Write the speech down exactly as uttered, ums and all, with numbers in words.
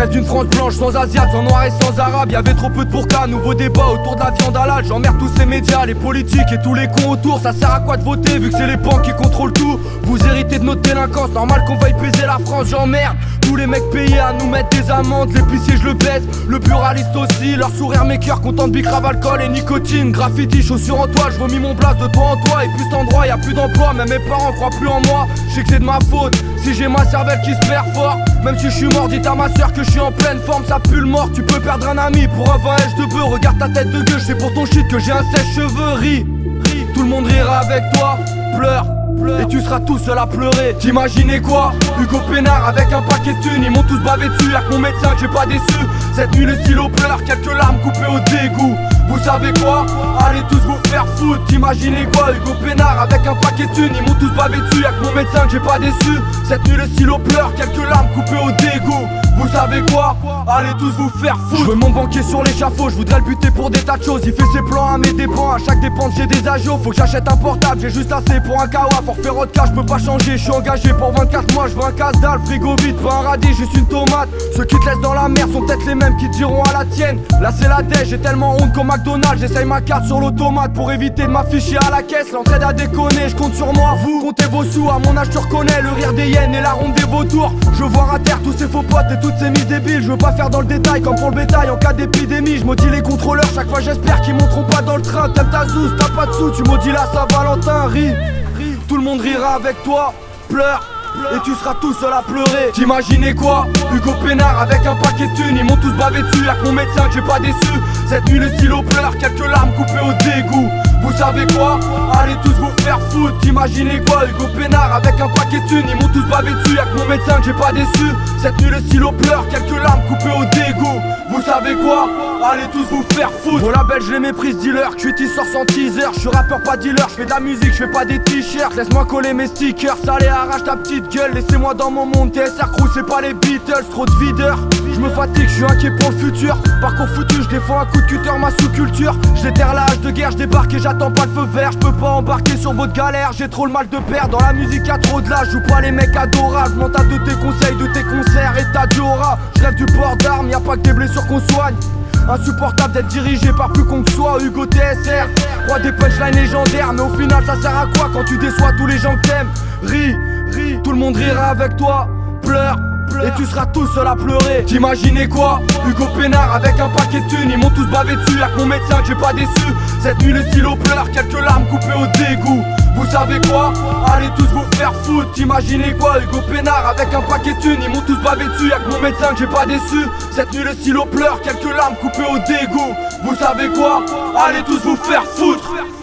rêve d'une France blanche sans asiate, sans noir et sans arabe. Y'avait trop peu de burqa, nouveau débat autour de la viande halal. J'emmerde tous ces médias, les politiques et tous les cons autour. Ça sert à quoi de voter vu que c'est les banques qui contrôlent tout? Vous héritez de notre délinquance, normal qu'on veuille baiser la France. J'emmerde tous les mecs payés à nous mettre des amendes. L'épicier je le baise, le buraliste aussi. Leur sourire mes cœurs, content de bicrave, alcool et nicotine. Graffiti, chaussures en toile, je vomis mon blast de toi en toi. Et puis cet endroit, y'a plus d'emploi, même mes parents croient plus en moi. Je sais que c'est de ma faute, si j'ai ma cervelle qui se perd fort. Même si je suis mort, dites à ma soeur que je suis en pleine forme. Ça pue le mort, tu peux perdre un ami pour un vingt H de bœuf. Regarde ta tête de gueule, c'est pour ton shit que j'ai un sèche-cheveux. Ris, ris, tout le monde rira avec toi. Pleure, pleure, et tu seras tout seul à pleurer. T'imaginais quoi? Hugo Pénard avec un paquet de thunes. Ils m'ont tous bavé dessus, y'a que mon médecin que j'ai pas déçu. Cette nuit le stylo pleure, quelques larmes coupées au dégoût. Vous savez quoi? Allez tous vous faire foutre. T'imaginez quoi? Hugo Pénard avec un paquet de thunes. Ils m'ont tous bavé dessus, y'a que mon médecin que j'ai pas déçu. Cette nuit le stylo pleure, quelques larmes coupées au dégoût. Vous savez quoi? Allez tous vous faire foutre. Je veux mon banquier sur l'échafaud, je voudrais le buter pour des tas de choses. Il fait ses plans à mes dépens, à chaque dépense j'ai des agios. Faut que j'achète un portable, j'ai juste assez pour un kawa. Forfait rodka, je peux pas changer, je suis engagé pour vingt-quatre mois. Je veux un casse-dalle, frigo vide, pas un radis, juste une tomate. Ceux qui te laissent dans la mer sont peut-être les mêmes qui te diront à la tienne. Là c'est la dèche, j'ai tellement honte qu'au McDonald's. J'essaye ma carte sur l'automate pour éviter de m'afficher à la caisse. L'entraide a déconné, je compte sur moi. Vous comptez vos sous, à mon âge tu reconnais le rire des hyènes et la ronde des vautours. Je veux voir à terre tous ces faux potes et toutes ces mises débiles. Je veux pas faire dans le détail comme pour le bétail en cas d'épidémie. Je maudis les contrôleurs, chaque fois j'espère qu'ils monteront pas dans le train. T'aimes ta zouze, t'as pas de sous, tu maudis la Saint-Valentin. Ris, ris, tout le monde rira avec toi. Pleure, et tu seras tout seul à pleurer. T'imaginais quoi? Hugo Pénard avec un paquet de thunes. Ils m'ont tous bavé dessus, y'a que mon médecin que j'ai pas déçu. Cette nuit le stylo pleure, quelques larmes coupées au dégoût. Vous savez quoi? Allez tous vous faire foutre. T'imaginez quoi? Hugo Pénard avec un paquet de thunes. Ils m'ont tous bavé dessus, y'a que mon médecin que j'ai pas déçu. Cette nuit le stylo pleure, quelques larmes coupées au dégoût. Vous savez quoi? Allez tous vous faire foutre. Vos labels je les méprise dealer, Cuity sort sans teaser. Je suis rappeur pas dealer, je fais de la musique, je fais pas des t-shirts. Laisse-moi coller mes stickers, salé arrache ta petite gueule. Laissez-moi dans mon monde, T S R Crew c'est pas les Beatles. Trop de videurs, je me fatigue, je suis inquiet pour le futur. Parcours foutu, je défends un coup de cutter, ma sous-culture. Je déterre la hache de guerre, je débarque et j'attends pas le feu vert. Je peux pas embarquer sur votre galère, j'ai trop le mal de perdre. Dans la musique y'a trop de l'âge, joue pas les mecs adorables. M'en tape de tes conseils, de tes concerts et t'as du aura. Je rêve du port d'armes, y'a pas que des blessures qu'on soigne. Insupportable d'être dirigé par plus con que soi. Hugo T S R, roi des punchlines légendaires. Mais au final ça sert à quoi quand tu déçois tous les gens que t'aimes? Ris, ris, tout le monde rira avec toi. Pleure, et tu seras tout seul à pleurer. T'imaginais quoi? Hugo Pénard avec un paquet de thunes. Ils m'ont tous bavé dessus, y'a que mon médecin que j'ai pas déçu. Cette nuit le stylo pleure, quelques larmes coupées au dégoût. Vous savez quoi? Allez tous vous faire foutre. T'imaginez quoi? Hugo Pénard avec un paquet de thunes. Ils m'ont tous bavé dessus, y'a que mon médecin que j'ai pas déçu. Cette nuit le stylo pleure, quelques larmes coupées au dégoût. Vous savez quoi? Allez tous vous faire foutre.